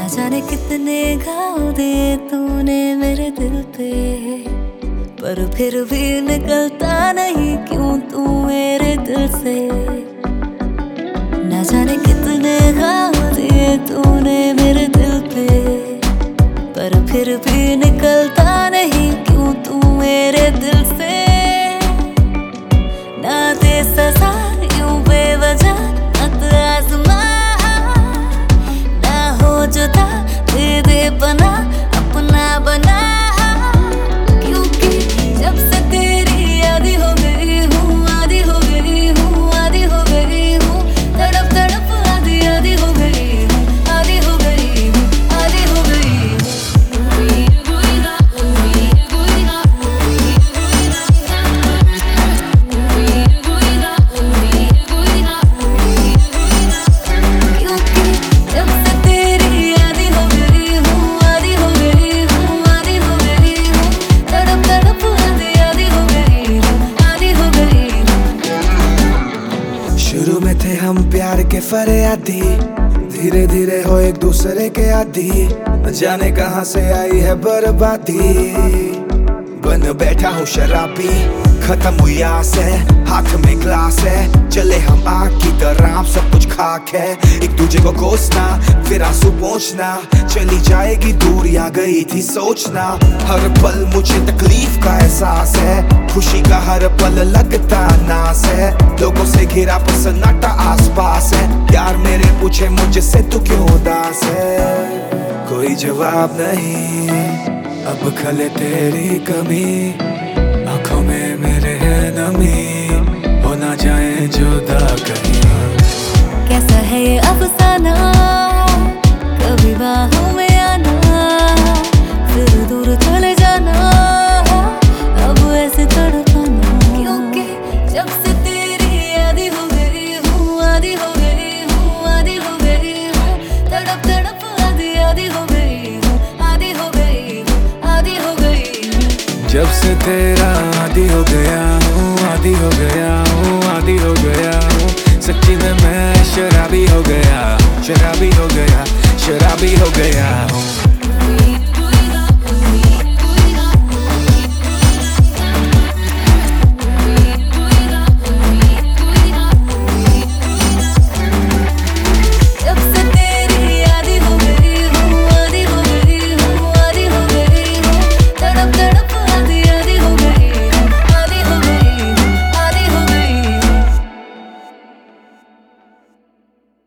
जाने कितने घाव दे तूने मेरे दिल पे, पर फिर भी निकलता नहीं क्यों तू मेरे दिल से। ना जाने कितने घाव दिए तूने मेरे दिल पे, पर फिर भी निकलता नहीं क्यों तू मेरे दिल से। ना दे सजा यूं बेवजह मत आज़मा, ना हो जुदा दे दे पना अपना बना। क्योंकि जब से तेरी आदी हो गई हूँ, आदी हो गई हूँ, आदी हो गई हूँ, तड़प तड़प आदी आदी हो गई हूँ, आदी हो गई हूँ, आदी हो गई हूँ। शुरू में थे हम प्यार के फरियादी, धीरे धीरे हो एक दूसरे के आदी। न जाने कहां से आई है बर्बादी, बन बैठा हूँ शराबी, खत्म हुई आस है, हाथ में ग्लास है, चले हम आग की तरह, सब कुछ खाक है। एक दूजे को कोसना फिर आंसू पोंछना, चली जाएगी दूर या गई थी सोचना। हर पल मुझे तकलीफ का एहसास है, खुशी का हर पल लगता नास है। लोगों से घिरा पर सन्नाटा आसपास है, यार मेरे पूछे मुझसे तू क्यों उदास है। कोई जवाब नहीं अब खले तेरी कमी, आंखों में मेरे है नमी, हो ना जाए जुदा कहीं। कैसा है ये अफसाना, कभी बाहों में आना फिर दूर चले जाना, अब ऐसे तड़पाना। क्योंकि जब से तेरी आदी हो गई हूँ, आदी हो गई हूँ, आदी हो गई हूँ, तड़प तड़प आदी आदी हो गई हूँ, आदी हो गई हूँ, आदी हो गई हूँ। जब से तेरा आदी हो गया हूँ, आदी हो गया हूँ, आदी हो गया हूँ, सच्ची में मैं शराबी हो गया, शराबी हो गया, शराबी हो गया हूँ।